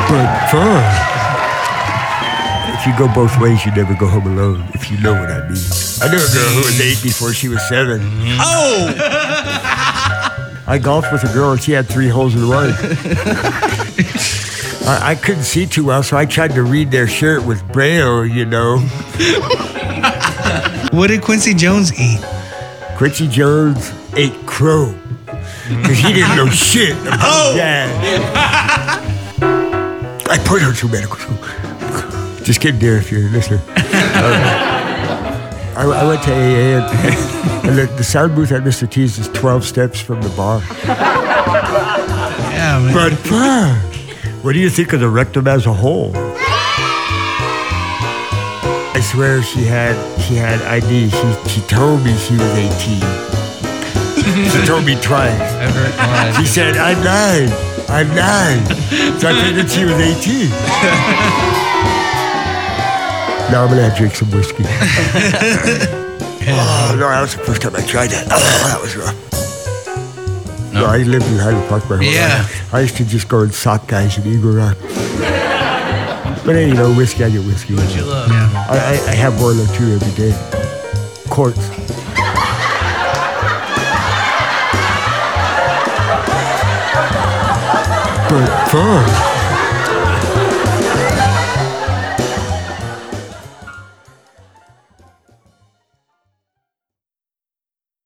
But fun. If you go both ways, you never go home alone, if you know what I mean. I knew a girl who was 8 before she was 7. Oh! I golfed with a girl and she had 3 holes in one. I couldn't see too well, so I tried to read their shirt with Braille, you know. What did Quincy Jones eat? Quincy Jones ate crow. Because he didn't know shit about that. I put her through medical school. Just kidding, dear, if you're a listener. I went to AA, and the sound booth at Mr. T's is 12 steps from the bar. Yeah, man. But what do you think of the rectum as a whole? I swear she had ID. She told me she was 18. She told me twice. She said, I'm 9. So I figured she was 18. Now I'm gonna drink some whiskey. Oh, no, that was the first time I tried that. Oh, that was rough. No, I lived in Highland Park my whole life. I used to just go and sock guys in Eagle Rock. But hey, you know, whiskey, I get whiskey. What you love? Yeah. I have 1 or 2 every day. Quarts. But fun.